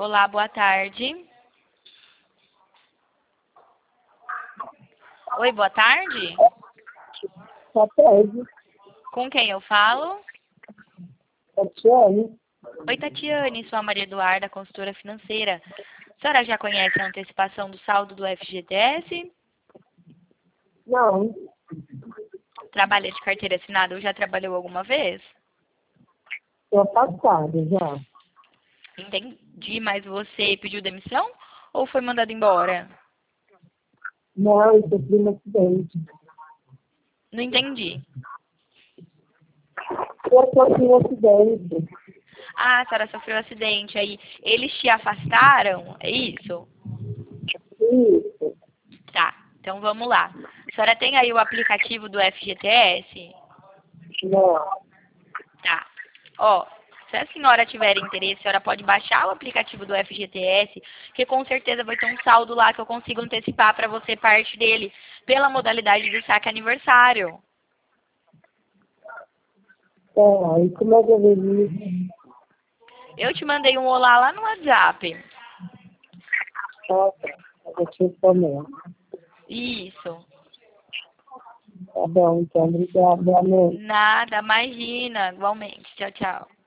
Olá, boa tarde. Oi, boa tarde. Boa tarde, Com quem eu falo? Tatiane. Oi, Tatiane, sou a Maria Eduarda, consultora financeira. A senhora já conhece a antecipação do saldo do FGTS? Não, Trabalha de carteira assinada ou já trabalhou alguma vez? estou passada já. Entendi, mas você pediu demissão ou foi mandado embora? Não, eu sofri um acidente. Não entendi. Eu sofri um acidente. Ah, a senhora sofreu um acidente aí. Eles te afastaram? É isso? Isso. Tá, então vamos lá. A senhora tem aí o aplicativo do FGTS? Não. Tá. Ó, se a senhora tiver interesse, a senhora pode baixar o aplicativo do FGTS, que com certeza vai ter um saldo lá que eu consigo antecipar para você parte dele, pela modalidade do saque aniversário. Tá, e como é que eu vejo isso? Eu te mandei um olá lá no WhatsApp. Tá, eu te responder. Isso. Tá bom, então, obrigada, boa noite. Nada, imagina. Igualmente. Tchau, tchau.